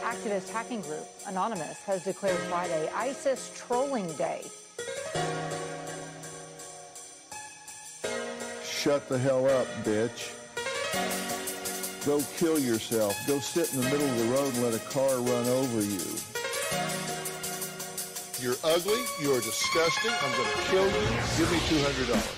Activist hacking group Anonymous has declared Friday ISIS Trolling Day. Shut the hell up, bitch. Go kill yourself. Go sit in the middle of the road and let a car run over you. You're ugly. You're disgusting. I'm going to kill you. Give me $200.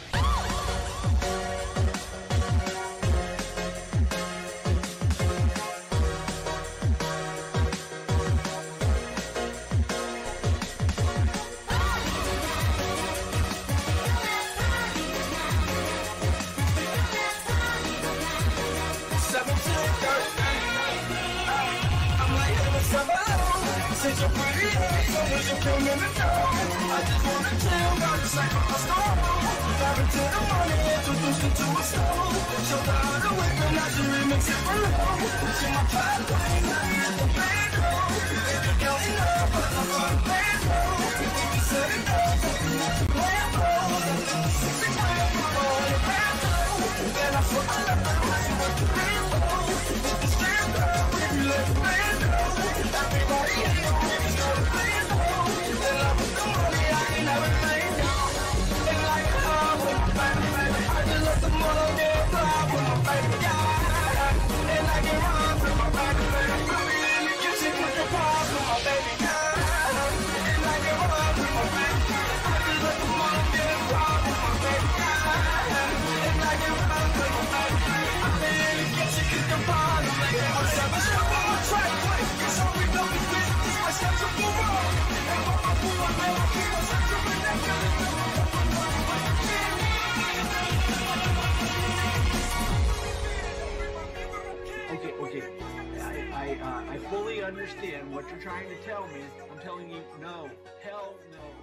Since you're pretty, so would you kill me now? I just wanna chill, got to sack up my storm. Dive into the money, introduce you to a stove. Show her how to whip and now she remix it for love. She my pipeline, now you at the bankroll. If you count it up, I'm on the bankroll. If you set it up, not the bankroll. 60 grand, I'm on the bankroll. Then I fuck you up, I'm with the bankroll. With the stand up, if you let the bankroll. Everybody in the room is gonna play it low. Then I put the money, I ain't never laying down. And like a hug with my baby, I just let the mother get fly with my baby, yeah. And I can run with my baby, I be in the kitchen with the paws with my baby, yeah. And I can run with my baby, I just let the mother get fly with my baby, yeah. And I can run with my baby, I be in the kitchen with the paws with my baby, yeah. I'm step on my track, quick, it's all we know is this. I step to move on, and when I move on, man, I keep on searching for that girl. Okay, I fully understand what you're trying to tell me. I'm telling you, no, hell no.